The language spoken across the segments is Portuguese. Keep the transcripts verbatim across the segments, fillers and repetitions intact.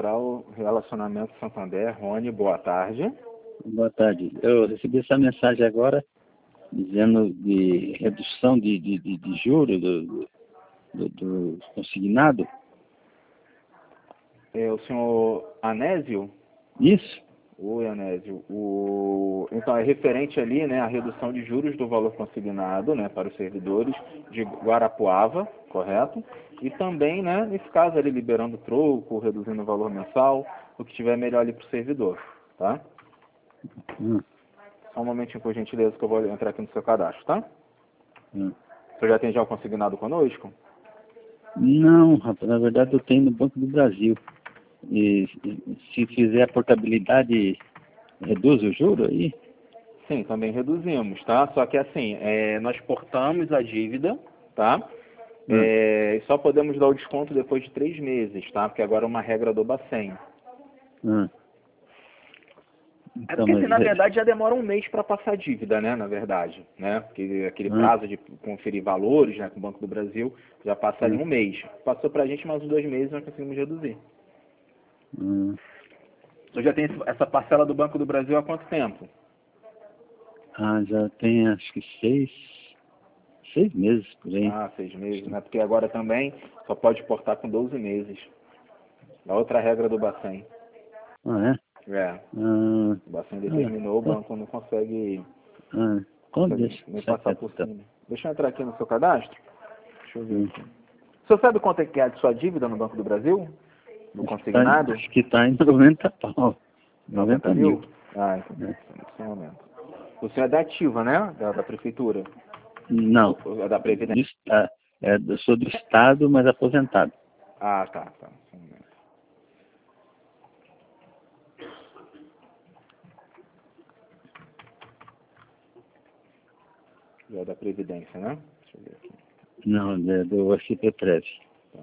Central Relacionamento Santander. Rony, boa tarde. Boa tarde. Eu recebi essa mensagem agora, dizendo de redução de, de, de, de juros do, do, do consignado. É o senhor Anésio? Isso? Oi, Anésio. O... Então, é referente ali, né, à redução de juros do valor consignado, né, para os servidores de Guarapuava, correto? E também, né, nesse caso ali, liberando o troco, reduzindo o valor mensal, o que tiver melhor ali para o servidor, tá? Hum. Só um momentinho, por gentileza, que eu vou entrar aqui no seu cadastro, tá? Hum. O senhor já tem já o consignado conosco? Não, rapaz, na verdade eu tenho no Banco do Brasil. E se fizer a portabilidade, reduz o juro aí? Sim, também reduzimos, tá? Só que assim, é, nós portamos a dívida, tá? Hum. É, e só podemos dar o desconto depois de três meses, tá? Porque agora é uma regra do Bacen. Hum. É Então, porque, assim, mas... na verdade, já demora um mês para passar a dívida, né? Na verdade, né? Porque aquele Hum. prazo de conferir valores, né? Com o Banco do Brasil, já passa ali Hum. um mês. Passou pra gente mais uns dois meses, nós conseguimos reduzir. Hum. Você já tem essa parcela do Banco do Brasil há quanto tempo? Ah, já tem acho que seis, seis meses por aí. Ah, seis meses, né? Porque agora também só pode portar com doze meses. A outra regra do Bacen. Ah, é? É. Ah, O Bacen ah, determinou, o tá. banco não consegue, Ah, então consegue deixa, nem deixa passar quieto, por então. cima. Deixa eu entrar aqui no seu cadastro. Deixa eu ver Hum. aqui. O senhor sabe quanto é que é a sua dívida no Banco do Brasil? Do Acho que tá, em- consignado? acho que tá em noventa pau. noventa noventa mil. mil? Ah, então, É. sem aumento. O senhor é da ativa, né? Da, da prefeitura? Não, Ou é da do, Previdência? esta- é, eu sou do Estado, mas aposentado. Ah, tá, tá. Sem aumento. Já é da Previdência, né? Deixa eu ver aqui. Não, é do S P treze. Tá.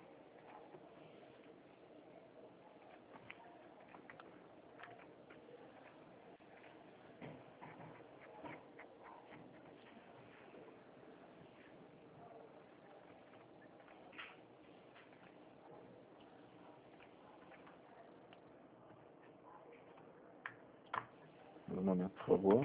Um momento, por favor.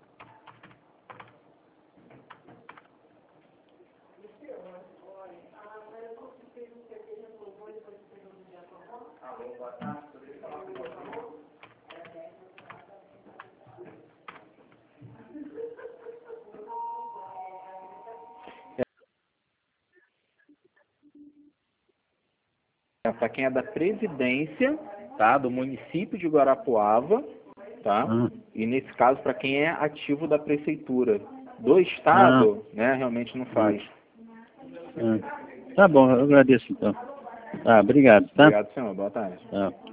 É, para quem é da Previdência, tá? Do município de Guarapuava, tá? Ah, E nesse caso, para quem é ativo da prefeitura. Do ah, Estado, né? Realmente não ah, faz. ah. Tá bom, eu agradeço então. Tá, obrigado, tá? Obrigado, senhor. Boa tarde. Tá.